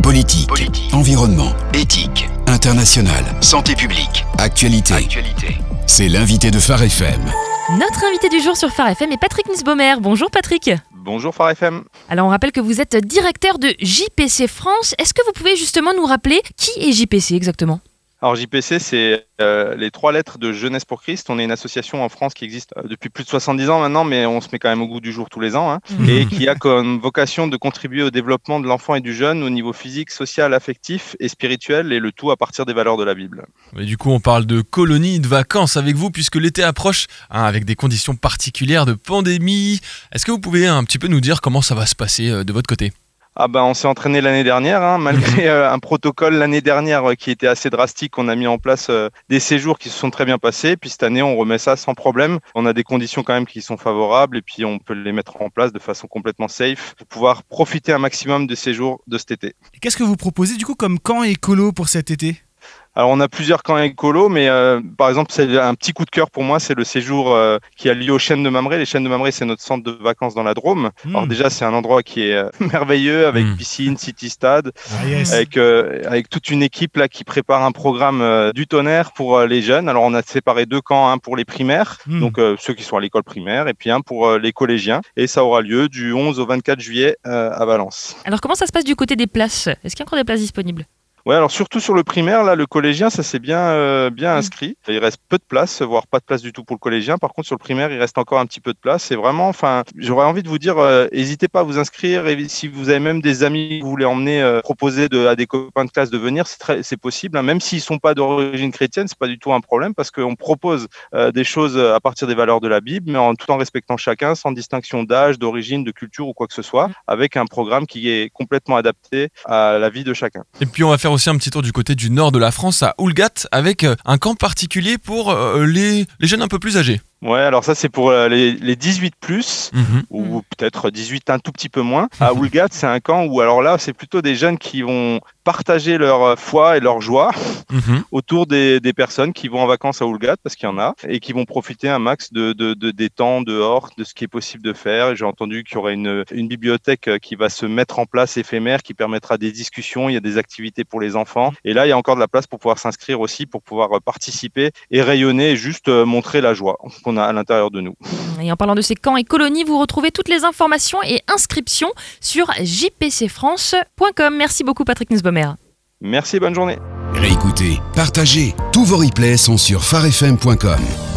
Politique, environnement, éthique, international, santé publique, actualité. C'est l'invité de Phare FM. Notre invité du jour sur Phare FM est Patrick Nussbaumer. Bonjour Patrick. Bonjour Phare FM. Alors on rappelle que vous êtes directeur de JPC France. Est-ce que vous pouvez justement nous rappeler qui est JPC exactement ? Alors JPC, c'est les 3 lettres de Jeunesse pour Christ. On est une association en France qui existe depuis plus de 70 ans maintenant, mais on se met quand même au goût du jour tous les ans, et qui a comme vocation de contribuer au développement de l'enfant et du jeune au niveau physique, social, affectif et spirituel, et le tout à partir des valeurs de la Bible. Et du coup, on parle de colonies de vacances avec vous, puisque l'été approche, avec des conditions particulières de pandémie. Est-ce que vous pouvez un petit peu nous dire comment ça va se passer de votre côté ? On s'est entraîné l'année dernière, malgré un protocole l'année dernière qui était assez drastique. On a mis en place des séjours qui se sont très bien passés. Puis cette année, on remet ça sans problème. On a des conditions quand même qui sont favorables et puis on peut les mettre en place de façon complètement safe pour pouvoir profiter un maximum de séjours de cet été. Et qu'est-ce que vous proposez du coup comme camp écolo pour cet été ? Alors on a plusieurs camps écolos, mais par exemple c'est un petit coup de cœur pour moi, c'est le séjour qui a lieu aux Chênes de Mamré. Les Chênes de Mamré, c'est notre centre de vacances dans la Drôme. Alors déjà c'est un endroit qui est merveilleux avec piscine, city stade, avec toute une équipe là qui prépare un programme du tonnerre pour les jeunes. Alors on a séparé 2 camps, un pour les primaires, donc ceux qui sont à l'école primaire, et puis un pour les collégiens. Et ça aura lieu du 11 au 24 juillet à Valence. Alors comment ça se passe du côté des places ? Est-ce qu'il y a encore des places disponibles ? Ouais, alors surtout sur le primaire, là, le collégien, ça s'est bien inscrit. Il reste peu de place, voire pas de place du tout pour le collégien. Par contre, sur le primaire, il reste encore un petit peu de place. C'est vraiment, j'aurais envie de vous dire, n'hésitez pas à vous inscrire. Et si vous avez même des amis que vous voulez emmener, proposer à des copains de classe de venir, c'est possible. Même s'ils sont pas d'origine chrétienne, c'est pas du tout un problème parce qu'on propose des choses à partir des valeurs de la Bible, mais tout en respectant chacun, sans distinction d'âge, d'origine, de culture ou quoi que ce soit, avec un programme qui est complètement adapté à la vie de chacun. Et puis on va faire aussi un petit tour du côté du nord de la France, à Houlgate, avec un camp particulier pour les jeunes un peu plus âgés. Ouais, alors ça c'est pour les 18+, ou peut-être 18 un tout petit peu moins. À Houlgate, c'est un camp où alors là, c'est plutôt des jeunes qui vont partager leur foi et leur joie autour des personnes qui vont en vacances à Houlgate, parce qu'il y en a, et qui vont profiter un max des temps dehors, de ce qui est possible de faire. Et j'ai entendu qu'il y aurait une bibliothèque qui va se mettre en place éphémère, qui permettra des discussions, il y a des activités pour les enfants. Et là, il y a encore de la place pour pouvoir s'inscrire aussi, pour pouvoir participer et rayonner et juste montrer la joie qu'on a à l'intérieur de nous. Et en parlant de ces camps et colonies, vous retrouvez toutes les informations et inscriptions sur jpcfrance.com. Merci beaucoup Patrick Nussbaumer. Merci, bonne journée. Réécoutez, partagez. Tous vos replays sont sur pharefm.com.